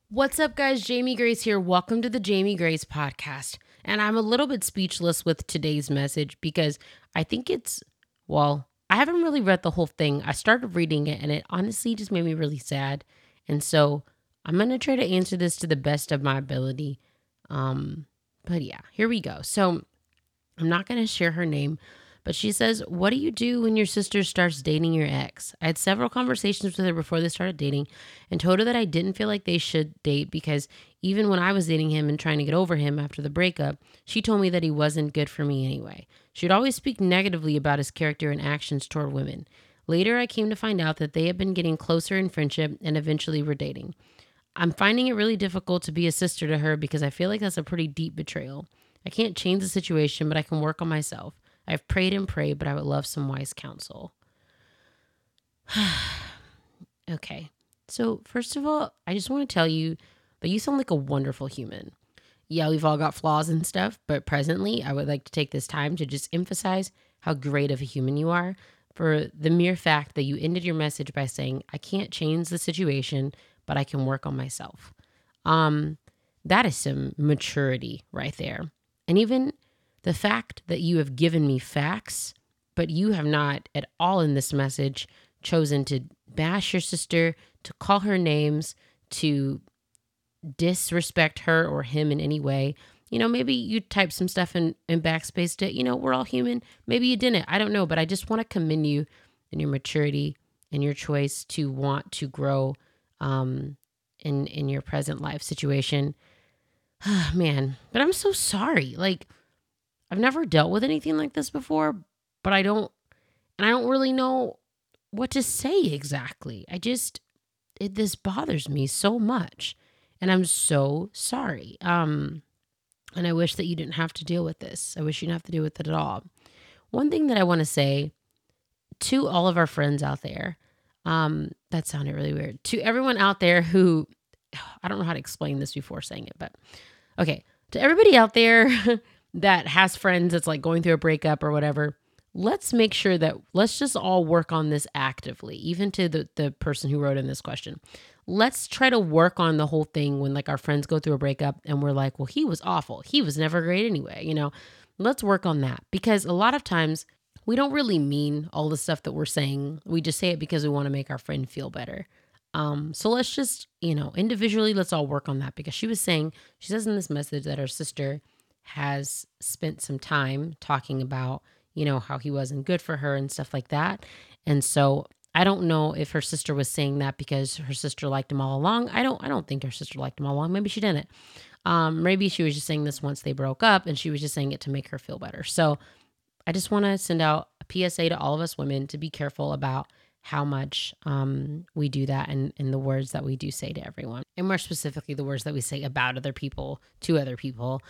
What's up, guys? Jamie Grace here. Welcome to the Jamie Grace podcast. And I'm a little bit speechless with today's message because I think I haven't really read the whole thing. I started reading it and it honestly just made me really sad. And so I'm going to try to answer this to the best of my ability. But yeah, here we go. So I'm not going to share her name, but she says, "What do you do when your sister starts dating your ex?" I had several conversations with her before they started dating and told her that I didn't feel like they should date because even when I was dating him and trying to get over him after the breakup, she told me that he wasn't good for me anyway. She'd always speak negatively about his character and actions toward women. Later, I came to find out that they had been getting closer in friendship and eventually were dating. I'm finding it really difficult to be a sister to her because I feel like that's a pretty deep betrayal. I can't change the situation, but I can work on myself. I've prayed and prayed, but I would love some wise counsel. Okay. So, first of all, I just want to tell you that you sound like a wonderful human. Yeah, we've all got flaws and stuff, but presently, I would like to take this time to just emphasize how great of a human you are for the mere fact that you ended your message by saying, "I can't change the situation, but I can work on myself." Um, that is some maturity right there. And even the fact that you have given me facts, but you have not at all in this message chosen to bash your sister, to call her names, to disrespect her or him in any way. Maybe you typed some stuff in backspace to, we're all human. Maybe you didn't. I don't know. But I just want to commend you in your maturity and your choice to want to grow in your present life situation. Man, but I'm so sorry. Like, I've never dealt with anything like this before, but I don't really know what to say exactly. This bothers me so much, and I'm so sorry. And I wish that you didn't have to deal with this. I wish you didn't have to deal with it at all. One thing that I want to say to all of our friends out there, that sounded really weird. To everyone out there who, I don't know how to explain this before saying it, but okay. To everybody out there that has friends that's like going through a breakup or whatever, let's make sure that let's just all work on this actively, even to the person who wrote in this question. Let's try to work on the whole thing when like our friends go through a breakup and we're like, well, he was awful. He was never great anyway. Let's work on that because a lot of times we don't really mean all the stuff that we're saying. We just say it because we want to make our friend feel better. So let's just, individually, let's all work on that because she says in this message that her sister has spent some time talking about, how he wasn't good for her and stuff like that. And so I don't know if her sister was saying that because her sister liked him all along. I don't think her sister liked him all along. Maybe she didn't. Maybe she was just saying this once they broke up and she was just saying it to make her feel better. So I just want to send out a PSA to all of us women to be careful about how much we do that and in the words that we do say to everyone. And more specifically, the words that we say about other people to other people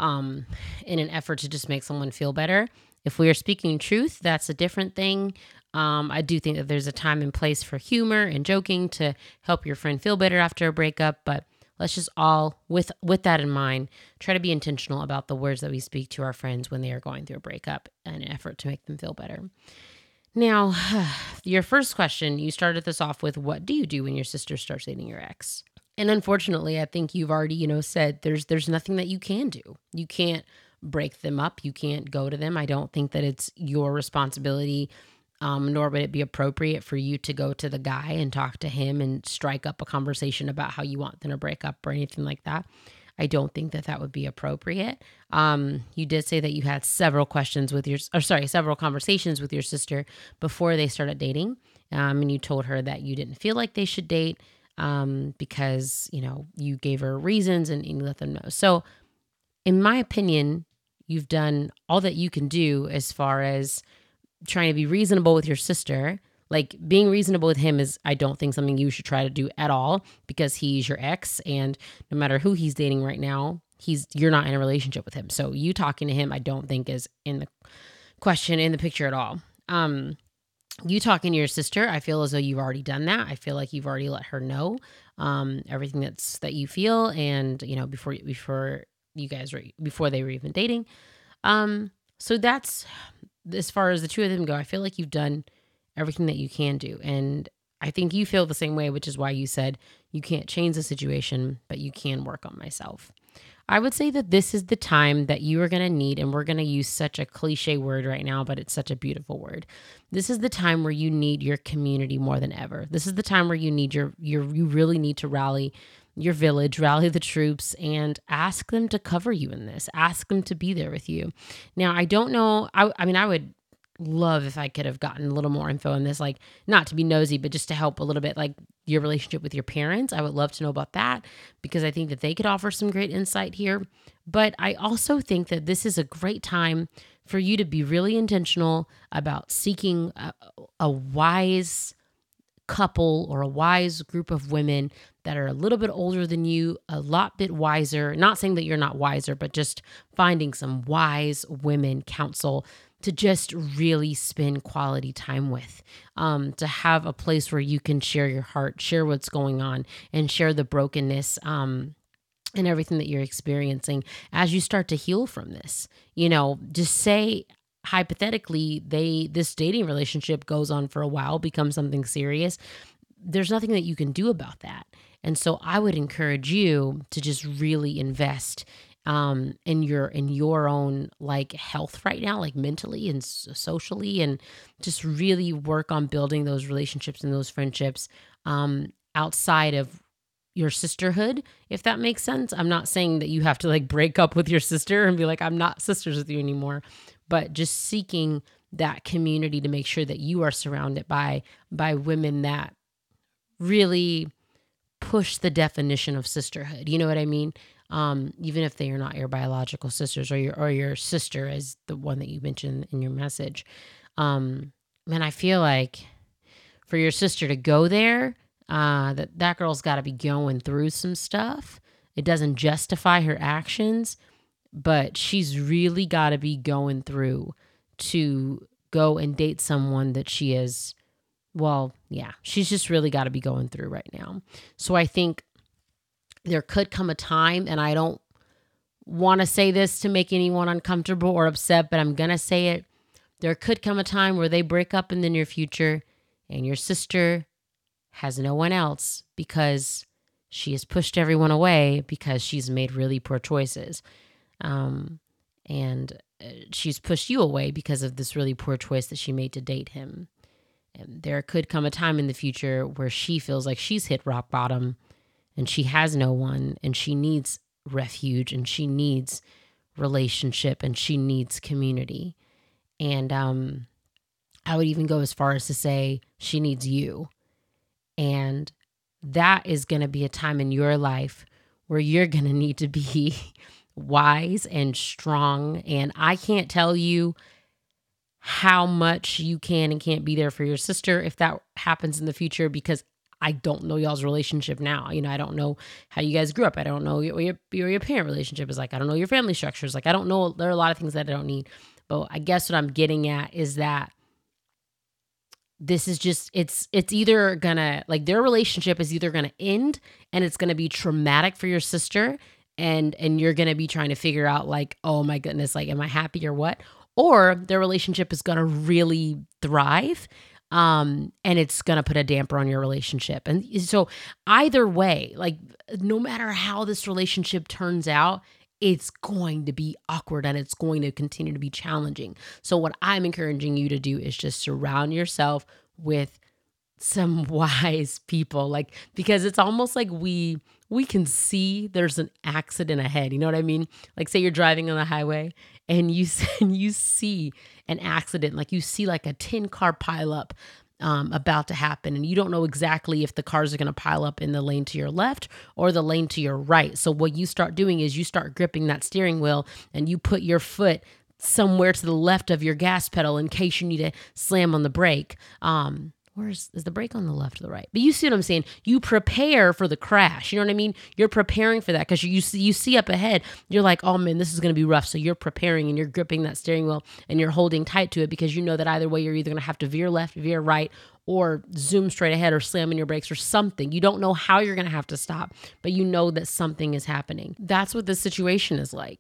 in an effort to just make someone feel better. If we are speaking truth, that's a different thing. I do think that there's a time and place for humor and joking to help your friend feel better after a breakup, but let's just all, with that in mind, try to be intentional about the words that we speak to our friends when they are going through a breakup in an effort to make them feel better. Now, your first question, you started this off with, what do you do when your sister starts dating your ex? And unfortunately, I think you've already, said there's nothing that you can do. You can't break them up. You can't go to them. I don't think that it's your responsibility, nor would it be appropriate for you to go to the guy and talk to him and strike up a conversation about how you want them to break up or anything like that. I don't think that that would be appropriate. You did say that you had several several conversations with your sister before they started dating. And you told her that you didn't feel like they should date because, you gave her reasons and you let them know. So in my opinion, you've done all that you can do as far as trying to be reasonable with your sister. Like, being reasonable with him is, I don't think, something you should try to do at all because he's your ex, and no matter who he's dating right now, you're not in a relationship with him. So you talking to him, I don't think is in the question, in the picture at all. You talking to your sister, I feel as though you've already done that. I feel like you've already let her know everything that you feel, and before they were even dating. So that's, as far as the two of them go, I feel like you've done everything that you can do. And I think you feel the same way, which is why you said you can't change the situation, but you can work on myself. I would say that this is the time that you are going to need, and we're going to use such a cliche word right now, but it's such a beautiful word. This is the time where you need your community more than ever. This is the time where you need you really need to rally your village, rally the troops, and ask them to cover you in this. Ask them to be there with you. Now, I don't know. I mean, I would love if I could have gotten a little more info on this, like not to be nosy, but just to help a little bit, like your relationship with your parents. I would love to know about that because I think that they could offer some great insight here. But I also think that this is a great time for you to be really intentional about seeking a wise couple or a wise group of women that are a little bit older than you, a lot bit wiser. Not saying that you're not wiser, but just finding some wise women counsel to just really spend quality time with, to have a place where you can share your heart, share what's going on, and share the brokenness and everything that you're experiencing as you start to heal from this. Just say hypothetically this dating relationship goes on for a while, becomes something serious. There's nothing that you can do about that. And so I would encourage you to just really invest in your own like health right now, like mentally and socially, and just really work on building those relationships and those friendships outside of your sisterhood, if that makes sense. I'm not saying that you have to like break up with your sister and be like, I'm not sisters with you anymore, but just seeking that community to make sure that you are surrounded by women that really push the definition of sisterhood. You know what I mean? Even if they are not your biological sisters, or your sister as the one that you mentioned in your message. Man, I feel like for your sister to go there, that girl's got to be going through some stuff. It doesn't justify her actions, but she's really got to be going through to go and date someone that she is. Well, yeah, she's just really got to be going through right now. So I think there could come a time, and I don't want to say this to make anyone uncomfortable or upset, but I'm going to say it. There could come a time where they break up in the near future and your sister has no one else because she has pushed everyone away because she's made really poor choices. And she's pushed you away because of this really poor choice that she made to date him. And there could come a time in the future where she feels like she's hit rock bottom and she has no one, and she needs refuge, and she needs relationship, and she needs community. And I would even go as far as to say she needs you. And that is going to be a time in your life where you're going to need to be wise and strong. And I can't tell you how much you can and can't be there for your sister if that happens in the future, because I don't know y'all's relationship now. I don't know how you guys grew up. I don't know what your parent relationship is like. I don't know your family structures. Like, I don't know. There are a lot of things that I don't need. But I guess what I'm getting at is that this is just, it's either gonna, like, their relationship is either gonna end and it's gonna be traumatic for your sister, and you're gonna be trying to figure out like, oh my goodness, like, am I happy or what? Or their relationship is gonna really thrive, and it's gonna put a damper on your relationship. And so either way, like, no matter how this relationship turns out, it's going to be awkward and it's going to continue to be challenging. So what I'm encouraging you to do is just surround yourself with some wise people, like, because it's almost like we can see there's an accident ahead. You know what I mean? Like, say you're driving on the highway and you see an accident, like you see like a 10-car pileup about to happen, and you don't know exactly if the cars are going to pile up in the lane to your left or the lane to your right. So what you start doing is you start gripping that steering wheel and you put your foot somewhere to the left of your gas pedal in case you need to slam on the brake. Is the brake on the left or the right? But you see what I'm saying? You prepare for the crash. You know what I mean? You're preparing for that because you see up ahead. You're like, oh man, this is going to be rough. So you're preparing and you're gripping that steering wheel and you're holding tight to it because you know that either way, you're either going to have to veer left, veer right, or zoom straight ahead or slam in your brakes or something. You don't know how you're going to have to stop, but you know that something is happening. That's what this situation is like.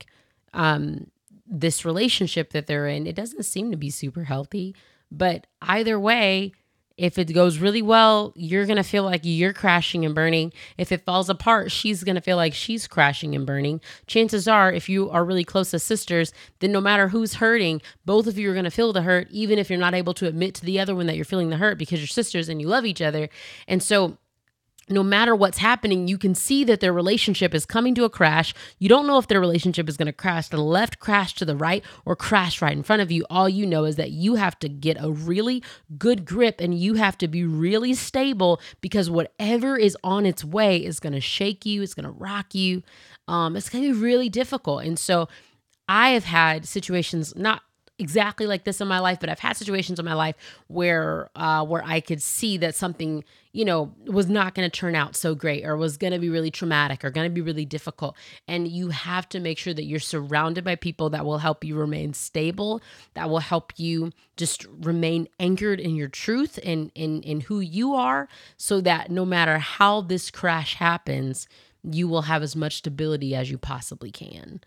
This relationship that they're in, it doesn't seem to be super healthy, but either way, If it goes really well, you're going to feel like you're crashing and burning. If it falls apart, she's going to feel like she's crashing and burning. Chances are, if you are really close as sisters, then no matter who's hurting, both of you are going to feel the hurt, even if you're not able to admit to the other one that you're feeling the hurt because you're sisters and you love each other. And so no matter what's happening, you can see that their relationship is coming to a crash. You don't know if their relationship is going to crash to the left, crash to the right, or crash right in front of you. All you know is that you have to get a really good grip and you have to be really stable, because whatever is on its way is going to shake you. It's going to rock you. It's going to be really difficult. And so I have had situations, not exactly like this in my life, but I've had situations in my life where I could see that something, was not going to turn out so great, or was going to be really traumatic, or going to be really difficult. And you have to make sure that you're surrounded by people that will help you remain stable, that will help you just remain anchored in your truth and in who you are, so that no matter how this crash happens, you will have as much stability as you possibly can.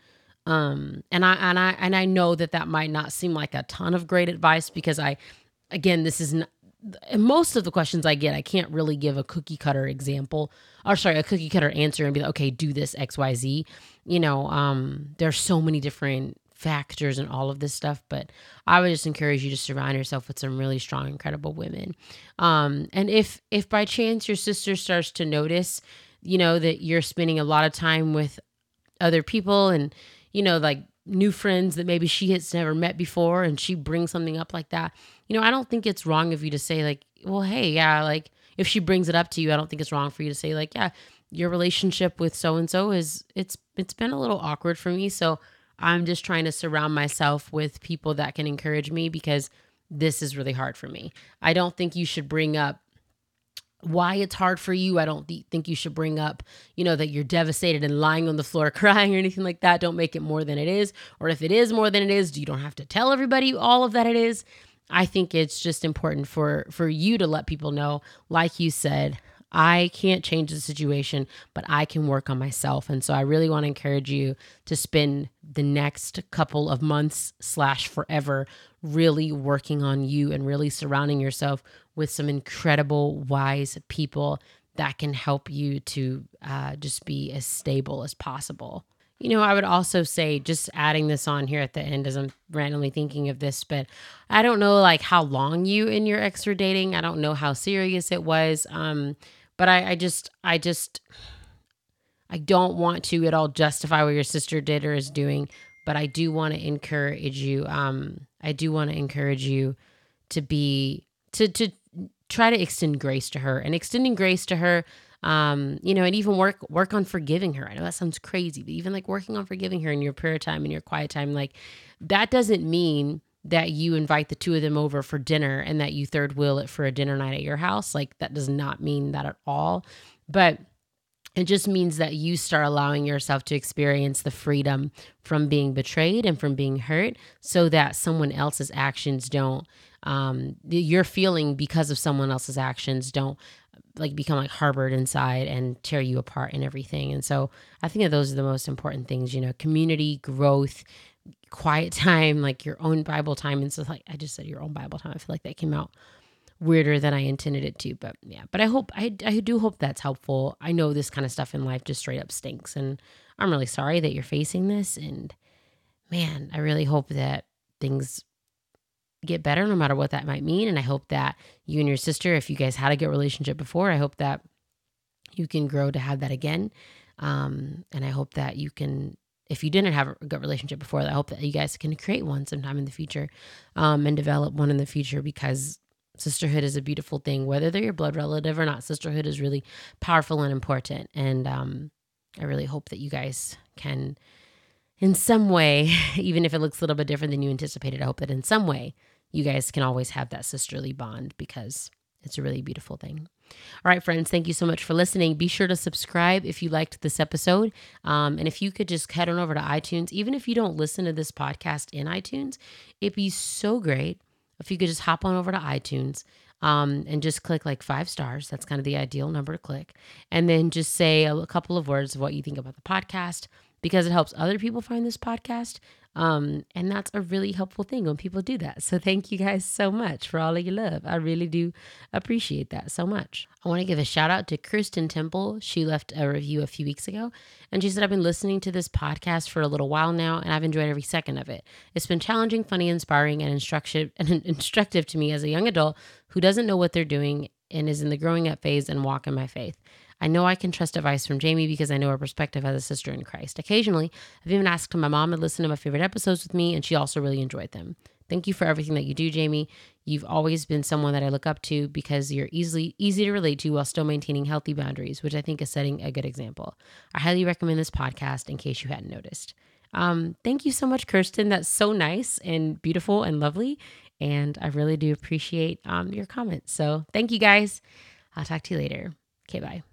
And I know that might not seem like a ton of great advice, because again, this is not, most of the questions I get, I can't really give a cookie cutter example, or sorry, a cookie cutter answer and be like, okay, do this X, Y, Z. There's so many different factors and all of this stuff, but I would just encourage you to surround yourself with some really strong, incredible women. And if by chance your sister starts to notice, that you're spending a lot of time with other people, and like new friends that maybe she has never met before, and she brings something up like that, I don't think it's wrong of you to say like, well, hey, yeah, like if she brings it up to you, I don't think it's wrong for you to say like, yeah, your relationship with so and so it's been a little awkward for me, so I'm just trying to surround myself with people that can encourage me, because this is really hard for me. I don't think you should bring up why it's hard for you. I don't think you should bring up, that you're devastated and lying on the floor crying or anything like that. Don't make it more than it is. Or if it is more than it is, you don't have to tell everybody all of that it is. I think it's just important for you to let people know, like you said, I can't change the situation, but I can work on myself. And so I really want to encourage you to spend the next couple of months / forever really working on you, and really surrounding yourself with some incredible, wise people that can help you to just be as stable as possible. I would also say, just adding this on here at the end as I'm randomly thinking of this, but I don't know like how long you and your ex were dating. I don't know how serious it was. But I don't want to at all justify what your sister did or is doing, but I do want to encourage you. I do want to encourage you to to try to extend grace to her, and extending grace to her, and even work on forgiving her. I know that sounds crazy, but even like working on forgiving her in your prayer time and your quiet time, like that doesn't mean that you invite the two of them over for dinner and that you third wheel it for a dinner night at your house. Like that does not mean that at all. But it just means that you start allowing yourself to experience the freedom from being betrayed and from being hurt, so that someone else's actions don't, your feeling because of someone else's actions don't like become like harbored inside and tear you apart and everything. And so I think that those are the most important things, community, growth, quiet time, like your own Bible time. And so like I just said, your own Bible time. I feel like that came out weirder than I intended it to, but yeah, but I do hope that's helpful. I know this kind of stuff in life just straight up stinks, and I'm really sorry that you're facing this. And man, I really hope that things get better, no matter what that might mean. And I hope that you and your sister, if you guys had a good relationship before, I hope that you can grow to have that again. And I hope that you can, if you didn't have a good relationship before, I hope that you guys can create one sometime in the future, and develop one in the future, because sisterhood is a beautiful thing, whether they're your blood relative or not. Sisterhood is really powerful and important. And I really hope that you guys can, in some way, even if it looks a little bit different than you anticipated, I hope that in some way you guys can always have that sisterly bond, because it's a really beautiful thing. All right, friends, thank you so much for listening. Be sure to subscribe if you liked this episode. And if you could just head on over to iTunes, even if you don't listen to this podcast in iTunes, it'd be so great if you could just hop on over to iTunes, and just click like 5 stars. That's kind of the ideal number to click. And then just say a couple of words of what you think about the podcast. because it helps other people find this podcast. And that's a really helpful thing when people do that. So thank you guys so much for all of your love. I really do appreciate that so much. I want to give a shout out to Kristen Temple. She left a review a few weeks ago, and she said, I've been listening to this podcast for a little while now, and I've enjoyed every second of it. It's been challenging, funny, inspiring, and instructive to me as a young adult who doesn't know what they're doing and is in the growing up phase and walk in my faith. I know I can trust advice from Jamie because I know her perspective as a sister in Christ. Occasionally, I've even asked my mom to listen to my favorite episodes with me, and she also really enjoyed them. Thank you for everything that you do, Jamie. You've always been someone that I look up to because you're easy to relate to while still maintaining healthy boundaries, which I think is setting a good example. I highly recommend this podcast in case you hadn't noticed. Thank you so much, Kirsten. That's so nice and beautiful and lovely. And I really do appreciate your comments. So thank you guys. I'll talk to you later. Okay, bye.